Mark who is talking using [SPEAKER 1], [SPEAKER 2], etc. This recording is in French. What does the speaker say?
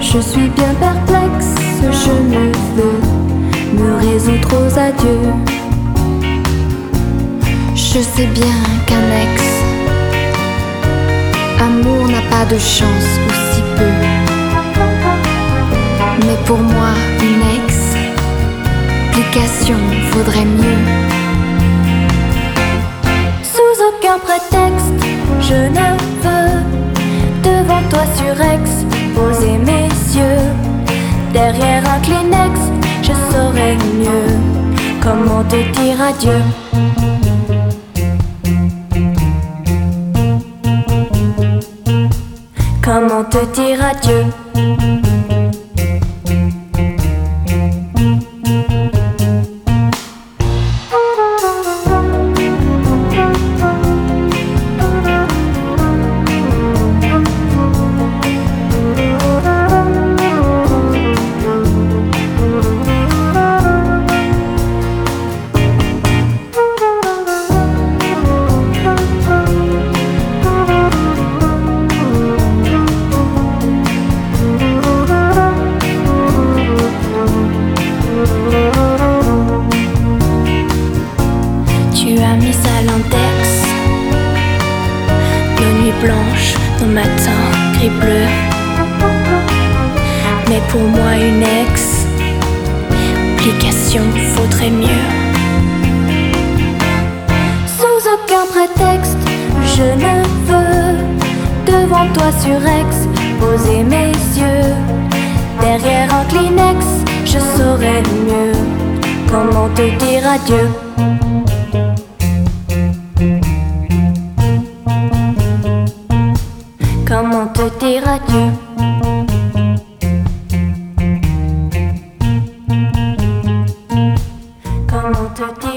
[SPEAKER 1] Je suis bien perplexe, je ne veux me résoudre aux adieux. Je sais bien qu'un ex-amour n'a pas de chance ou si peu. Mais pour moi, une explication vaudrait mieux. Sous aucun prétexte, je ne veux devant toi sur ex poser mes yeux. Derrière un Kleenex, je saurais mieux comment te dire adieu. Comment te dire adieu? Tu as mis à l'index nos nuits blanches, nos matins gris bleu. Mais pour moi une explication vaudrait mieux. Sous aucun prétexte, je ne veux devant toi sur ex poser mes yeux. Derrière un Kleenex, je saurais mieux comment te dire adieu. Comment te dire adieu? Comment te dire